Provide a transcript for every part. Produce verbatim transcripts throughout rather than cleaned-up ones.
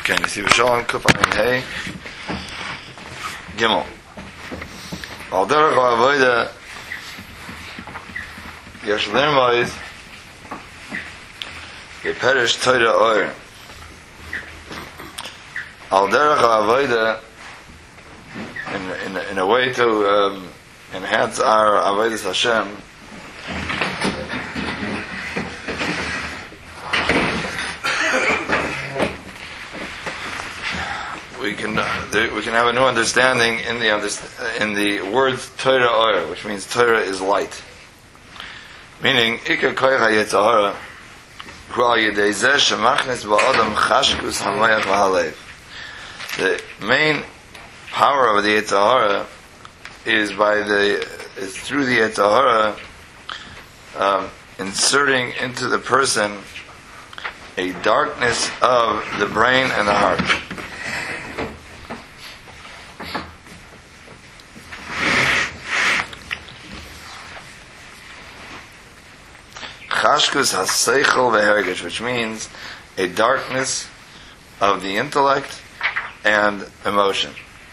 Okay, you see V'shalom Kufan Hey Gimel. Al derech ha'avoda yesh lirmoid yeperish Torah oir. Al derech ha'avoda in in in a way to um, enhance our avodas Hashem. We can uh, there, we can have a new understanding in the in the word Torah oir, which means Torah is light. Meaning, ikar koyach hayetzahara hu al yedei zeh shemachnis ba'adam chashkus hamayach v'halev. The main power of the Yetzirah is by the is through the Yetzirah um, inserting into the person a darkness of the brain and the heart. Chashkus haseichel ve'hergish, which means a darkness of the intellect and emotion.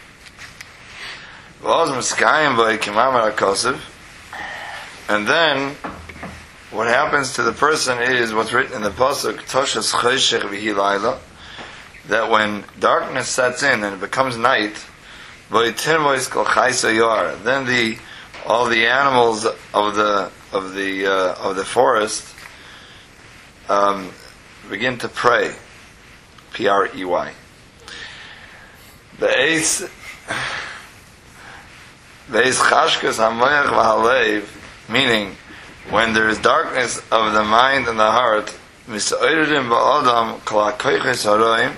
And then what happens to the person is what's written in the pasuk Toshas Choshech v'hi layla, that when darkness sets in and it becomes night, then the all the animals of the of the uh, of the forest um, begin to pray. P R E Y. The ace the ace chashkas hamayach v'halev, meaning when there is darkness of the mind and the heart, misa'iridim ba'adam kol hakoyches haroim,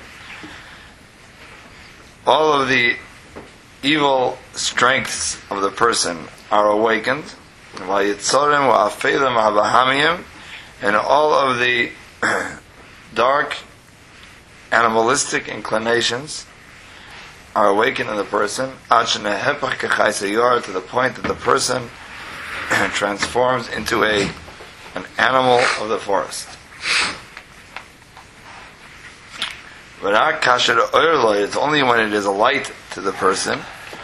all of the evil strengths of the person are awakened, and all of the dark animalistic inclinations are awakened in the person, to the point that the person transforms into a an animal of the forest. It's only when it is a light to the person,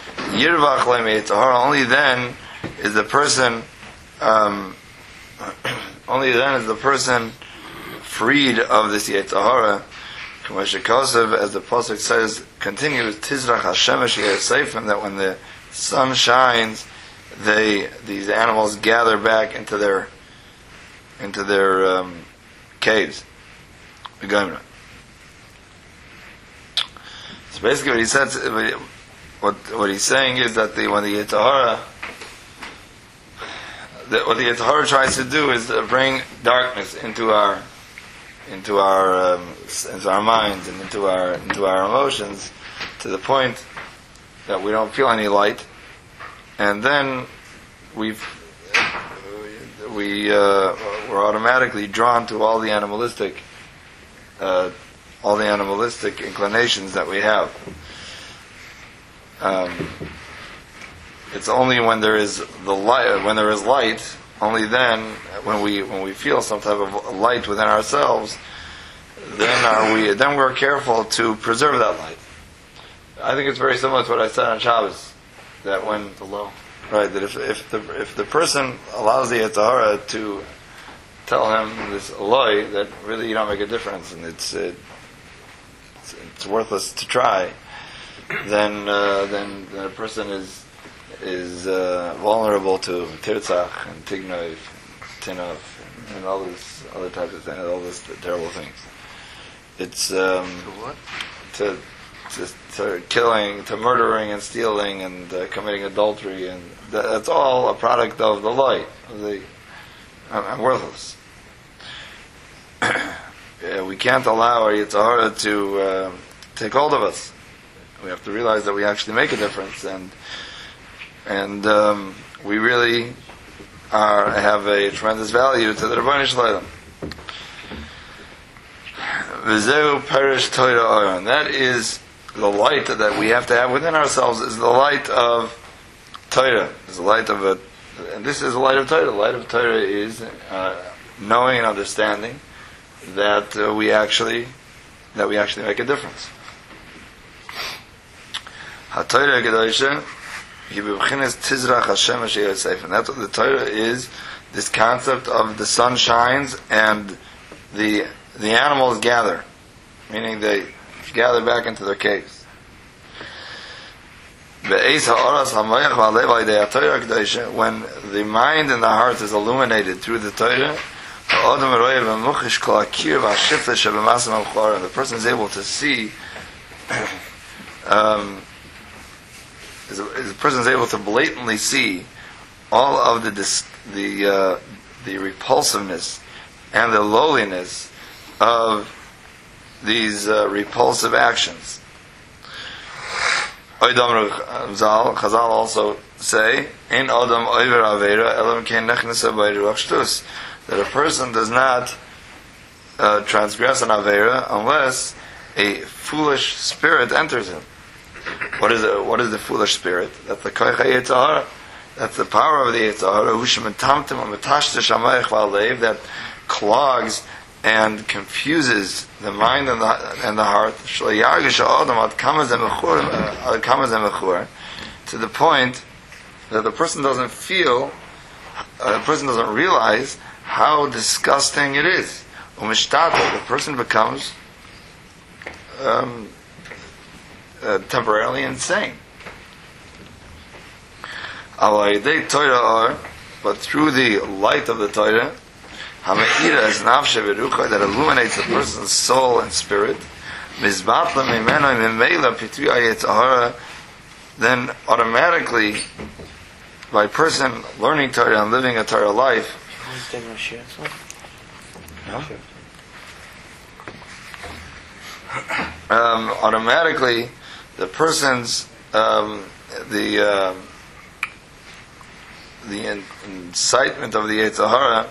only then is the person um, only then is the person freed of this Yetzirah. As the pasuk says, continues, Tizrach Hashemesh Yesefim, that when the sun shines, they these animals gather back into their into their um, caves. So basically, what he says, what what he's saying is that the when the Yetzirah, that what the Yetzirah tries to do is to bring darkness into our into our um, into our minds and into our into our emotions, to the point that we don't feel any light, and then we've we uh, we're automatically drawn to all the animalistic uh, all the animalistic inclinations that we have. Um, it's only when there is the light, when there is light, only then, when we when we feel some type of light within ourselves, then are we then we're careful to preserve that light. I think it's very similar to what I said on Shabbos, that when the low, right, that if if the if the person allows the Yetzirah to tell him this lie that really you don't make a difference and it's it, it's, it's worthless to try, then uh, then then a person is is uh, vulnerable to tirtzach and tignoiv, tinov, and all these other types of things, all these terrible things. It's um, to what? To, to to killing, to murdering and stealing and uh, committing adultery, and that, that's all a product of the light. Of the I'm, I'm worthless. Yeah, we can't allow our Yetzirah to uh, take hold of us. We have to realize that we actually make a difference, and and um, we really are have a tremendous value to the Rebbeinu Shalom. V'zeu perish Torah oir, and that is the light that we have to have within ourselves. Is the light of Torah. Is the light of a, and this is the light of Torah. The light of Torah is uh, knowing and understanding that uh, we actually that we actually make a difference. HaTorah Gedosha, and that's what the Torah is, this concept of the sun shines and the the animals gather, meaning they gather back into their caves. When the mind and the heart is illuminated through the Torah, the person is able to see um, is, is the person is able to blatantly see all of the dis, the uh, the repulsiveness and the lowliness of these uh, repulsive actions. Chazal also say, "Ein adam over avera elam kein nechnasa by ruach shtus," that a person does not uh, transgress an avera unless a foolish spirit enters him. What is it? What is the foolish spirit? That's the koich hayetz hara. That's the power of the yetz hara, hu shemetamtem u'metashtish hamayich v'alev, that clogs and confuses the mind and the, and the heart, to the point that the person doesn't feel, uh, the person doesn't realize how disgusting it is. The person becomes um, uh, temporarily insane. But through the light of the Torah, that illuminates a person's soul and spirit, then automatically, by a person learning Torah and living a Torah life, um, automatically the person's um, the uh, the incitement of the Yetzer Hara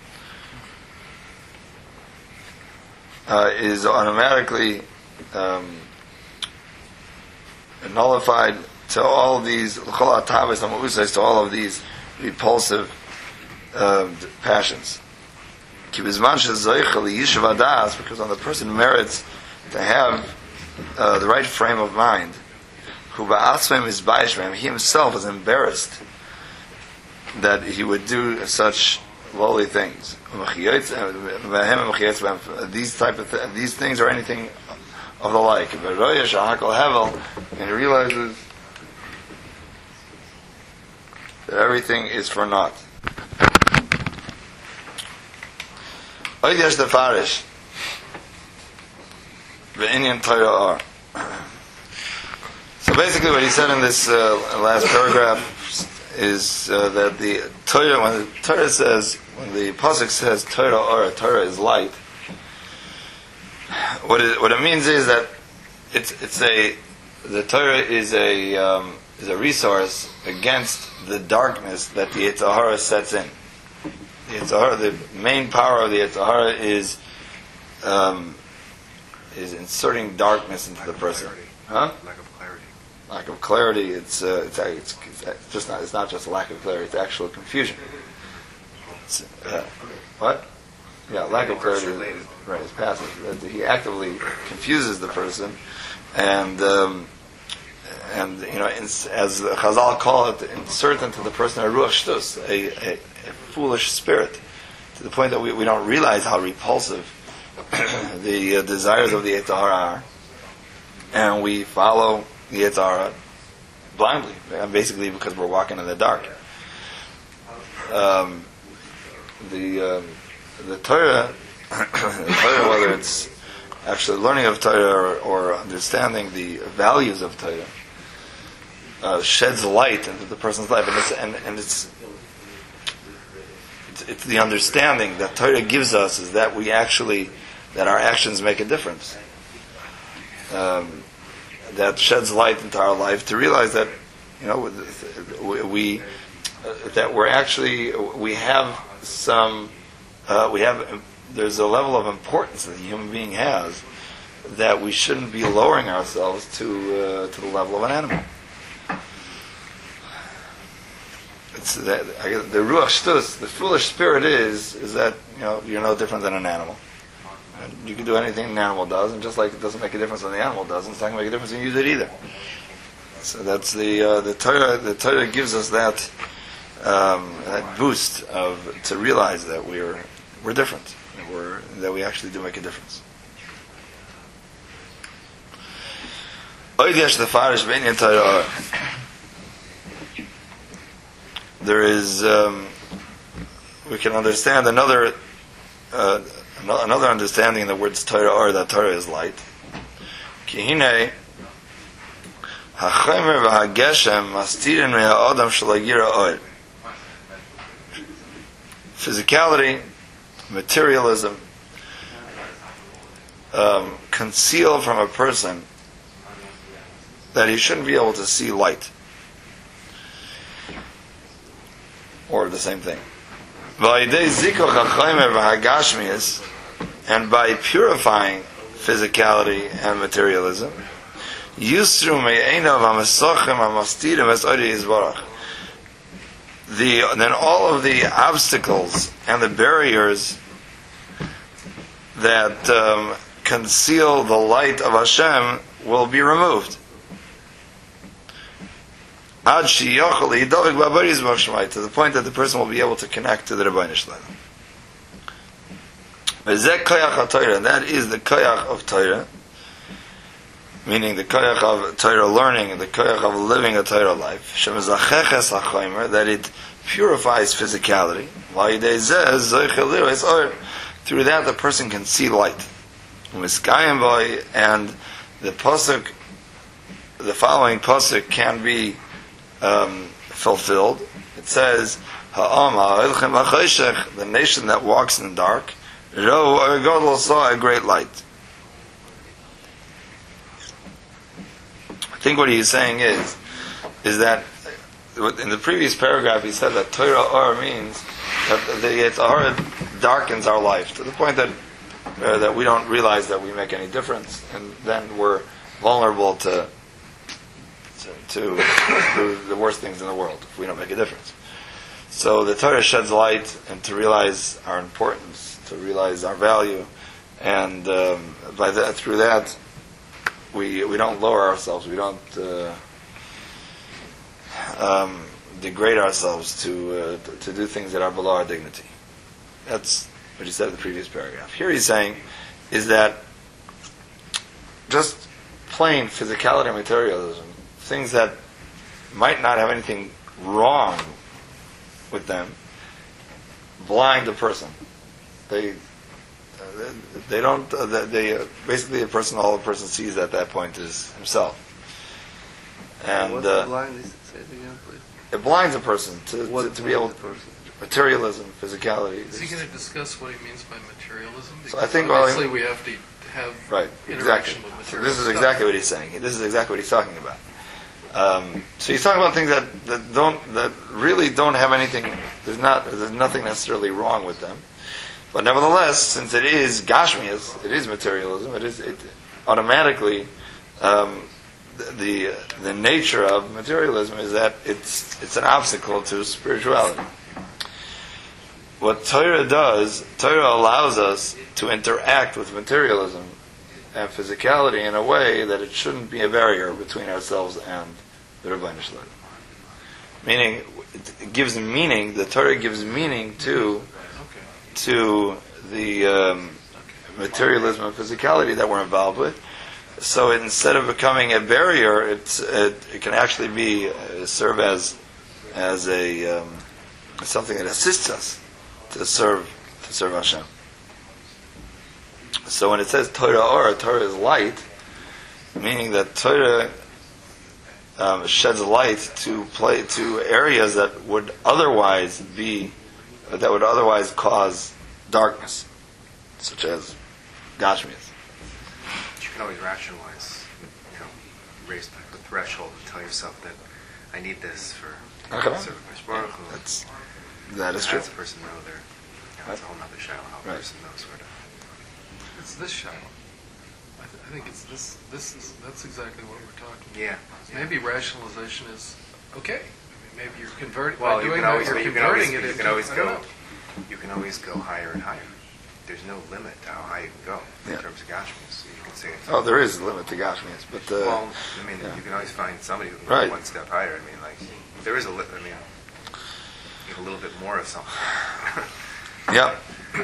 Uh, is automatically um, nullified to all of these to all of these repulsive uh, passions. Because when the person merits to have uh, the right frame of mind, he himself is embarrassed that he would do such lowly things. These type of th- these things are anything of the like. And he realizes that everything is for naught. So basically what he said in this uh, last paragraph is uh, that the Torah, when the Torah says, when the pasuk says Torah or Torah is light, what it, what it means is that it's it's a the Torah is a um, is a resource against the darkness that the Yetzer Hara sets in. The Yetzer Hara, the main power of the Yetzer Hara is um, is inserting darkness into the person. Huh? Lack of clarity. Lack of clarity. It's, uh, it's it's it's just not it's not just lack of clarity. It's actual confusion. It's, uh, what? Yeah, lack of clarity. Is, right, it's passive. He actively confuses the person, and um, and you know, as Chazal call it, insert into the person a ruach shtus, a, a, a foolish spirit, to the point that we, we don't realize how repulsive the uh, desires of the Yetzer Hara are, and we follow the Yetzer Hara blindly, basically because we're walking in the dark. Um, the um, the Torah, the Torah, whether it's actually learning of Torah or, or understanding the values of Torah, uh, sheds light into the person's life, and it's and, and it's, it's it's the understanding that Torah gives us is that we actually that our actions make a difference. Um, that sheds light into our life to realize that, you know, we uh, that we're actually we have some uh, we have there's a level of importance that the human being has that we shouldn't be lowering ourselves to uh, to the level of an animal. It's that the ruach shtus, the foolish spirit is is that, you know, you're no different than an animal. And you can do anything an animal does, and just like it doesn't make a difference when the animal does, it's not going to make a difference when you use it either. So that's the uh, the Torah. The Torah gives us that um, that boost of to realize that we're we're different, that we're that we actually do make a difference. There is um, we can understand another uh, another understanding in the words Torah or that Torah is light. Kihine hachomer v'hageshem mastirin me'ha'adam shalagira oil. Physicality, materialism, um, conceal from a person that he shouldn't be able to see light, or the same thing. And by purifying physicality and materialism, the then all of the obstacles and the barriers that um, conceal the light of Hashem will be removed. To the point that the person will be able to connect to the Rebbeinu Shalom. And that is the koyach of Torah, meaning the koyach of Torah learning and the koyach of living a Torah life. That it purifies physicality. Through that, the person can see light. And the pasuk, the following pasuk can be um, fulfilled. It says, the nation that walks in the dark, God saw a great light. I think what he's saying is, is that in the previous paragraph he said that Torah Or means that the Yetzirah darkens our life to the point that uh, that we don't realize that we make any difference, and then we're vulnerable to to, to do the worst things in the world if we don't make a difference. So the Torah sheds light, and to realize our importance, to realize our value, and um, by that through that we we don't lower ourselves, we don't uh, um, degrade ourselves to uh, to do things that are below our dignity. That's what he said in the previous paragraph. Here he's saying is that just plain physicality and materialism, things that might not have anything wrong with them, blind a person. They uh, they don't. Uh, they uh, basically a person. All a person sees at that point is himself. And What's uh, blind? Say it again, please. It blinds a person to, to, to be able to. Person? Materialism, physicality. Is he going to discuss what he means by materialism? Because So I think obviously well, we have to have right, interaction exactly. with So material this is stuff. exactly what he's saying. This is exactly what he's talking about. Um, so he's talking about things that, that don't that really don't have anything. There's not there's nothing necessarily wrong with them, but nevertheless, since it is gashmias, it is materialism. It is it automatically um, the, the the nature of materialism is that it's it's an obstacle to spirituality. What Torah does, Torah allows us to interact with materialism and physicality in a way that it shouldn't be a barrier between ourselves and the Rebbeinu Shalom. Meaning, it gives meaning, the Torah gives meaning to to the um, materialism and physicality that we're involved with. So instead of becoming a barrier, it's, it, it can actually be uh, serve as as a um, something that assists us to serve to serve Hashem. So when it says Torah Or, Torah is light, meaning that Torah um, sheds light to play to areas that would otherwise be that would otherwise cause darkness, such as Gashmias. You can always rationalize, you know, raise the threshold and tell yourself that I need this for Okay. serving Baruch Hu. That's that is How true. does a person know their, you know, it's a whole other shadow how a Right. person knows where to. It's this shadow. I, th- I think it's this. This is that's exactly what we're talking about. Yeah. Maybe rationalization is okay. I mean, maybe you're converting Well, by you doing can that. always, You're you can converting always, it you into, can always I don't go, know. you can always go higher and higher. there's no limit to how high you can go in Yeah. terms of Gashmias. So you can say it's Oh, there is a limit to Gashmias, but uh, well, I mean, yeah. you can always find somebody who can Right. go one step higher. I mean, like, there is a li- I mean, you have a little bit more of something. yeah.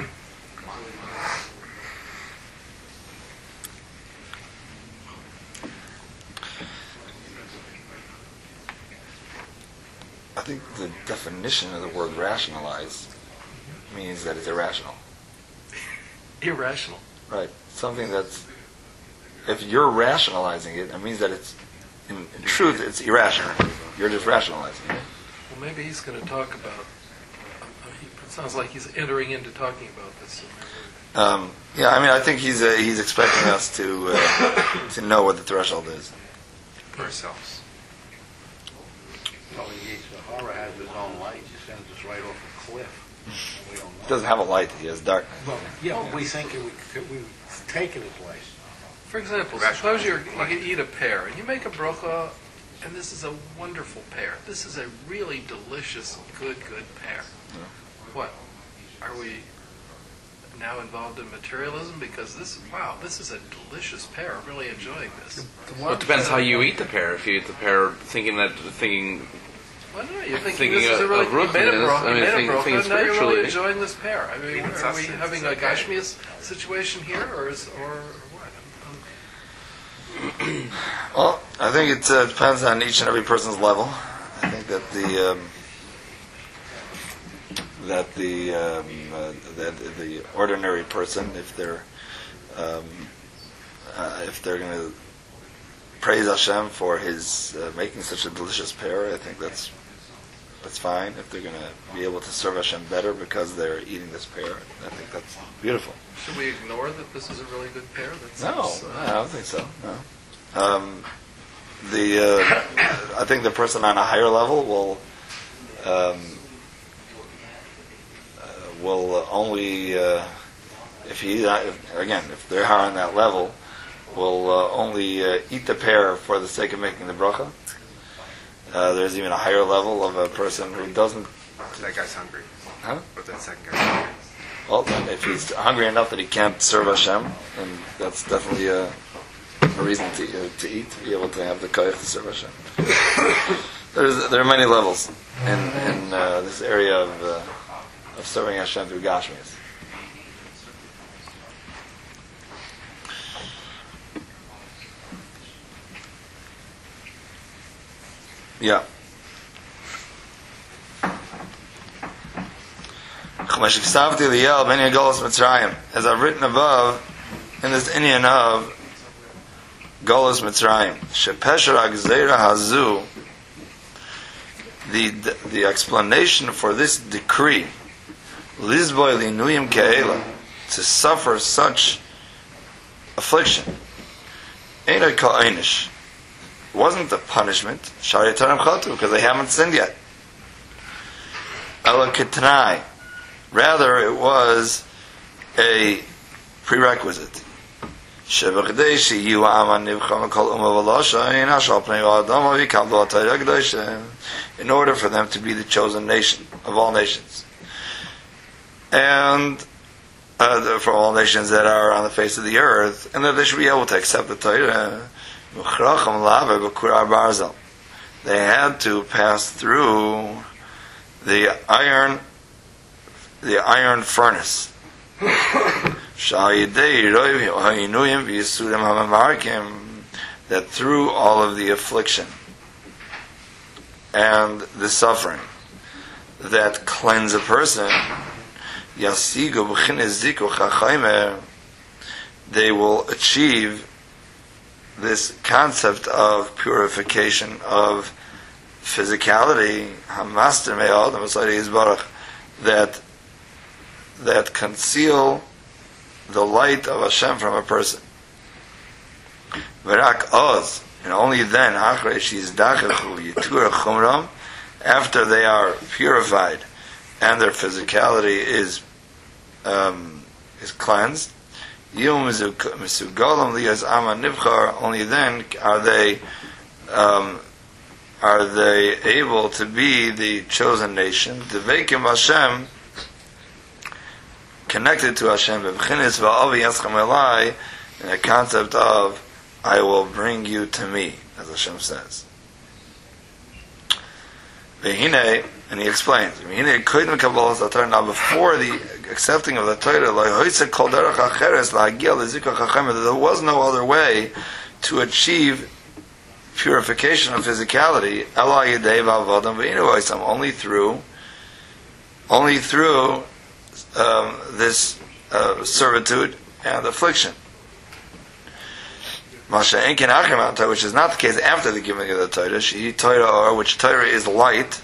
I think the definition of the word rationalize means that it's irrational. Irrational. Right. Something that's, if you're rationalizing it, it means that it's, in, in truth, it's irrational. You're just rationalizing it. Well, maybe he's going to talk about. Uh, he, it sounds like he's entering into talking about this. Um, yeah, I mean, I think he's uh, he's expecting us to uh, to know what the threshold is. For ourselves. Well, he, the horror has his own light. He sends us right off a cliff. And we don't know. He doesn't have a light; he has darkness. Well, yeah, but we think it, we we take it a place. For example, Rational. suppose you're, you eat a pear and you make a bracha, and this is a wonderful pear. This is a really delicious, good, good pear. Yeah. What? Are we now involved in materialism? Because this, wow, this is a delicious pear. I'm really enjoying this. Well, it depends how you eat the pear. If you eat the pear thinking that, thinking, Well, no, you're thinking Thinking this is a of- really of you made a Ruchnius, bracha, I you mean, made a think- bracha, thinking and now you're really spiritually. enjoying this pear. I mean, Even are we sustenance having is a okay. Gashmias situation here, or is or, or what? I'm- Well, I think it uh, depends on each and every person's level. I think that the um, that the um, uh, that the ordinary person, if they're um, uh, if they're going to praise Hashem for his uh, making such a delicious pear, I think that's that's fine. If they're going to be able to serve Hashem better because they're eating this pear, I think that's beautiful. Should we ignore that this is a really good pear? That's No, I don't think so. No. Um, the uh, I think the person on a higher level will um, uh, will only uh, if he if, again if they're higher on that level will uh, only uh, eat the pear for the sake of making the bracha. Uh, there's even a higher level of a person who doesn't. That guy's hungry. Huh? But that second guy's hungry. Well, if he's hungry enough that he can't serve Hashem, then that's definitely a, a reason to uh, to eat, to be able to have the koyach to serve Hashem. There's there are many levels in in uh, this area of uh, of serving Hashem through Gashmias. Yeah. As I've written above in this Indian of Golos Mitzrayim, Shepesher Agzeira Hazu, the the explanation for this decree, Lizboy Linuyim Ke'ela, to suffer such affliction, Einay Kal Einish, wasn't a punishment, Shari Taram Chatu, because they haven't sinned yet. Ela Ketnai, rather it was a prerequisite. In order for them to be the chosen nation of all nations. And uh, for all nations that are on the face of the earth, and that they should be able to accept the Torah. They had to pass through the iron the iron furnace. That through all of the affliction and the suffering that cleanse a person, they will achieve this concept of purification of physicality, that that conceal the light of Hashem from a person. V'rak oz, and only then, after they are purified and their physicality is um, is cleansed, only then are they um, are they able to be the chosen nation, the Veikim Hashem, connected to Hashem, b'v'chinis va'avi yaschem elai, in a concept of, I will bring you to me, as Hashem says. V'hinei, and he explains, V'hinei kodim kabbalas HaTorah, now before the accepting of the Torah, lo'hoitze kol derech acheres la'hagia lezikach HaChemer, there was no other way to achieve purification of physicality, ela yedei v'avadam v'inu oisam, only through, only through um, this uh, servitude and affliction. Masha enkin achim Torah, which is not the case after the giving of the Torah, she Torah, or which Torah is light,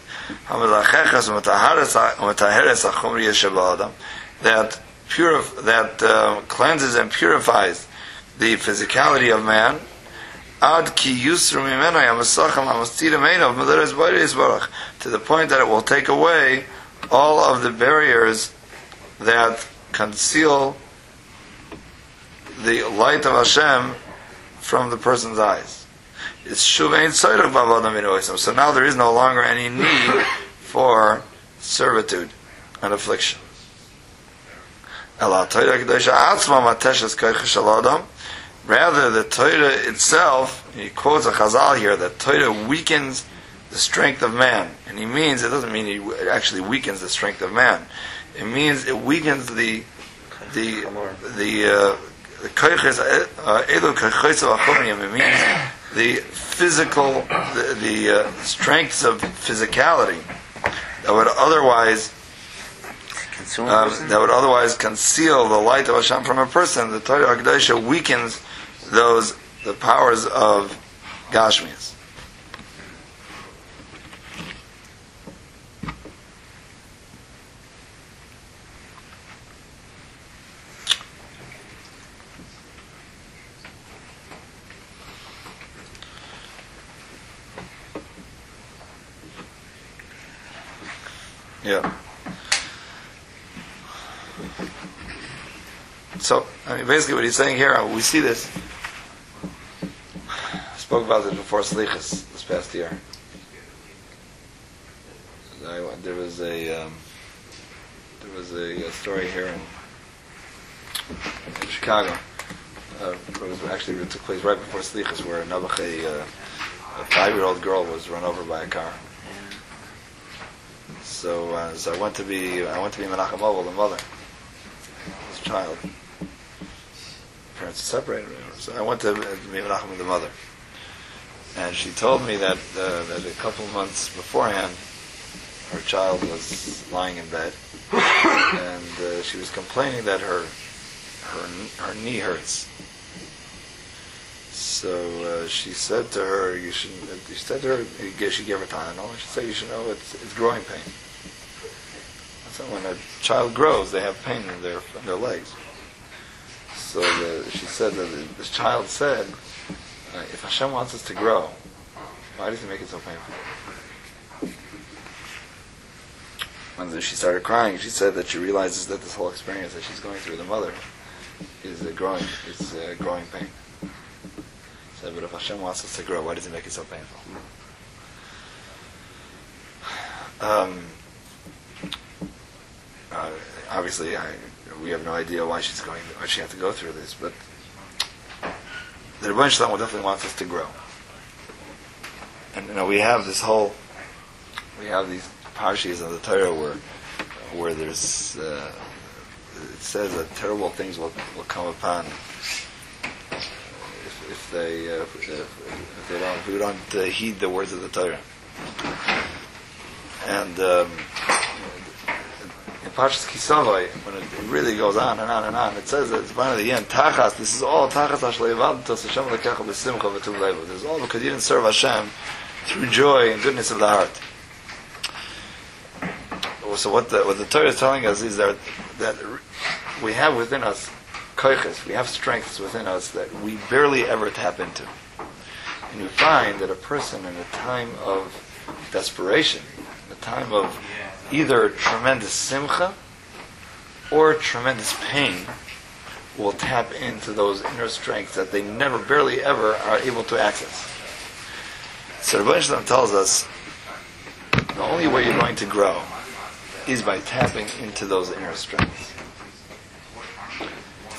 that purif- that uh, cleanses and purifies the physicality of man, ad ki yusru mimeno yamasacham amastira meinav meleres b'yis barach, to the point that it will take away all of the barriers that conceal the light of Hashem from the person's eyes. It's shuvein tzorech b'avadam v'noisam. So now there is no longer any need for servitude and affliction. Ela Torah kedosha atzma mateshes koiches shel adam. Rather, the Torah itself, and he quotes a Chazal here, that Torah weakens the strength of man. And he means, it doesn't mean it actually weakens the strength of man. It means it weakens the the the uh, the koiches, uh, elu koiches of achomiyim. It means the physical, the, the uh, strengths of physicality that would otherwise um, that would otherwise conceal the light of Hashem from a person. The Torah HaKadosh weakens those the powers of Gashmias. Yeah. So, I mean, basically what he's saying here, we see this. I spoke about this before Slichas this past year. I, there was a um, there was a, a story here in, in Chicago. Uh, it was actually it took place right before Slichas, where a, a, a five-year-old girl was run over by a car. So, uh, so I went to be I went to be Menachem Oval, the mother, this child. Parents are separated, so I went to be Menachem with the mother, and she told me that uh, that a couple of months beforehand, her child was lying in bed, and uh, she was complaining that her her her knee hurts. So uh, she said to her, "You should." She said to her, she gave her Tylenol, and she said, "You should know it's it's growing pain." So when a child grows, they have pain in their in their legs. So the, she said that the, this child said, uh, "If Hashem wants us to grow, why does He make it so painful?" And then she started crying. She said that she realizes that this whole experience that she's going through, the mother, is a growing is a growing pain. Said, but if Hashem wants us to grow, why does He make it so painful? Um, uh, obviously, I, we have no idea why she's going, why she had to go through this, but the Rebbeinu Shalom definitely wants us to grow. And you know, we have this whole, we have these parshas of the Torah where, where there's, uh, it says that terrible things will will come upon. If they uh, if, if they don't if we don't uh, heed the words of the Torah, and um, in Parshas Kisavai, when it really goes on and on and on, it says that it's one of the end tachas. This is all tachas hashleivad tos Hashem lekecha b'simcha v'tuv leiva. This is all because you didn't serve Hashem through joy and goodness of the heart. So what the what the Torah is telling us is that that we have within us koiches, we have strengths within us that we barely ever tap into. And you find that a person in a time of desperation, in a time of either tremendous simcha or tremendous pain, will tap into those inner strengths that they never, barely ever are able to access. So Rebbeinu Shalom tells us the only way you're going to grow is by tapping into those inner strengths.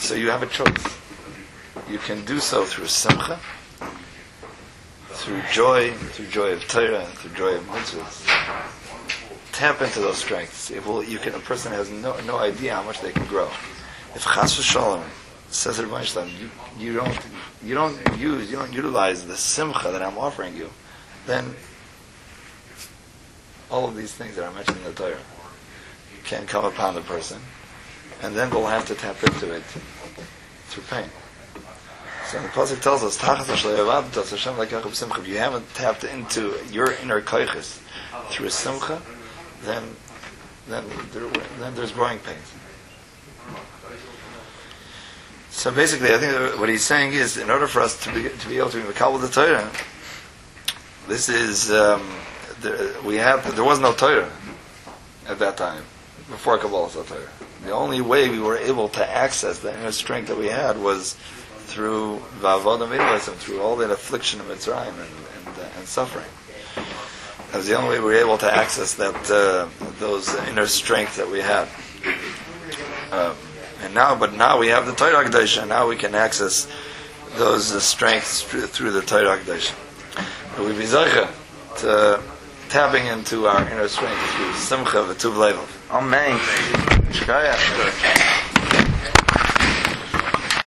So you have a choice. You can do so through simcha, through joy, through joy of Torah, through joy of mitzvahs. Tap into those strengths. It will, you can, a person has no, no idea how much they can grow. If chas v'shalom, says Rebbe Shalom, you, you don't you don't use you don't utilize the simcha that I'm offering you, then all of these things that are mentioned in the Torah can come upon the person, and then they'll have to tap into it through pain. So the pasuk tells us, if you haven't tapped into your inner koiches through simcha, then then there, then there's growing pains. So basically, I think that what he's saying is, in order for us to be to be able to be mekabel the Torah, this is um, there, we have there was no Torah at that time before Kabbalah Torah. The only way we were able to access the inner strength that we had was through va'avodah mitzvah, through all that affliction of Mitzrayim and and, uh, and suffering. That was the only way we were able to access that uh, those inner strength that we had. Um, and now, but now we have the Torah Kedusha, and now we can access those uh, strengths through, through the Torah Kedusha. We be zeicha to tapping into our inner strength through simcha v'tuv levav. Amen.